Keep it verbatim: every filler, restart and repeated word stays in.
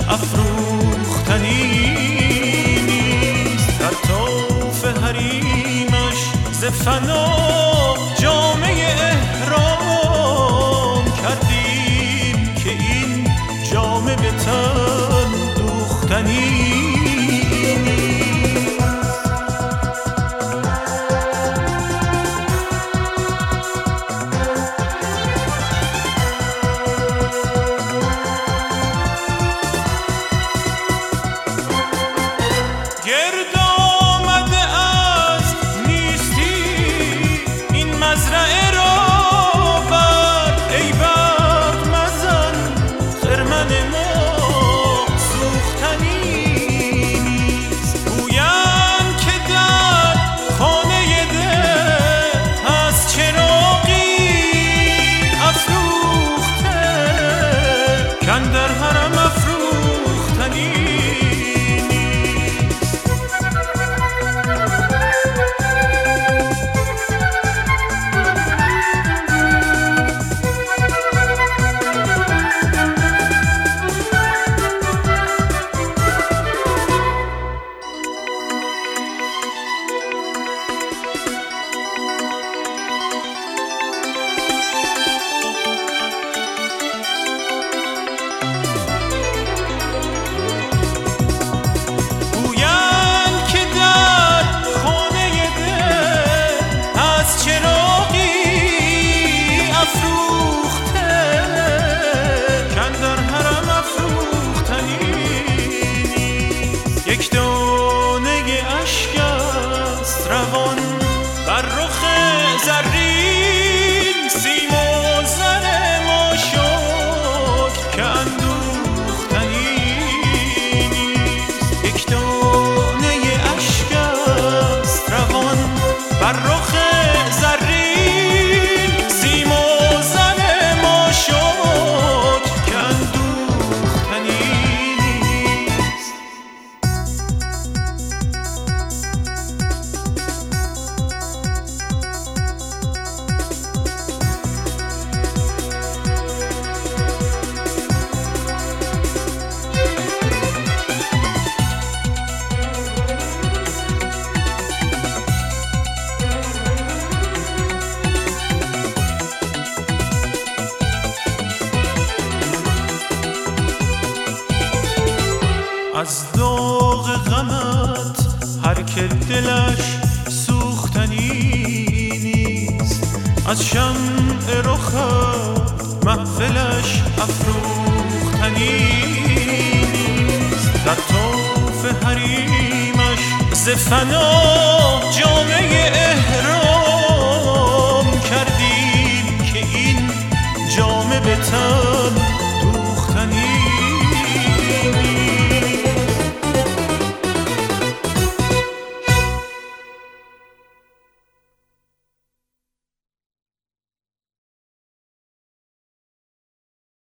افروختنی نیست. در طوف حریمش ز فنا جامه احرام کردیم که این جامه به تن دوختنی. یک دانه اشک است روان بر رخ زرین، سیم و زر ما شکر که اندوختنی نیست. یک دانه اشک است روان بر رخ زرین، سیم و زر ما شکر که اندوختنی نیست. از داغ غمت هر که دلش سوختنی نیست. از شمع رخت محفلش افروختنی نیست. در طوف حریمش ز فنا